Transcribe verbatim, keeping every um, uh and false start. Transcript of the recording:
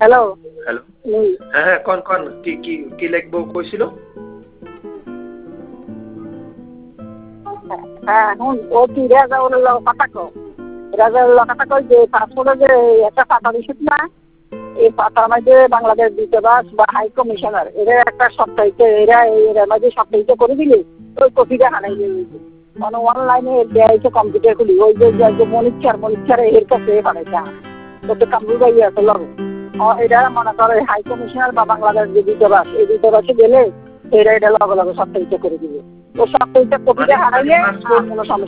Hello. Hello. হুম। হ্যাঁ, হ্যাঁ, কন, কন। কি কি কি লিখবো কইছিল? হ্যাঁ, হ্যাঁ, হুন ও কি রেজাউলের লগে কথা কও। রেজাউলের লগে কথা কও যে পাসপোর্টে যে একটা পাতা দিছিস না? এই পাতার মধ্যে বাংলাদেশ দূতাবাস বা হাই কমিশনার এরা একটা সপ্তাহিতে এরা এর মধ্যে সপ্তাহিতে করে দিলে ওই কপিটা হারাই যাবে। মানে অনলাইনে দেয়াইছে কম্পিউটার খুলি ওই যে যে মনিটর মনিটর এর কাছে বানাইছে তো তো কম্পিউটার ইয়ে আছে লগে এটা মনে করে হাই কমিশনার বা বাংলাদেশ যে দূতাবাস এই দূতাবাসে গেলে এরা এটা লগে লগে সপ্তাহিতে করে দিবে। ও সপ্তাহিতে কপিটা মানে মানে হারাইলে আর পাসপোর্ট কোনো সমস্যা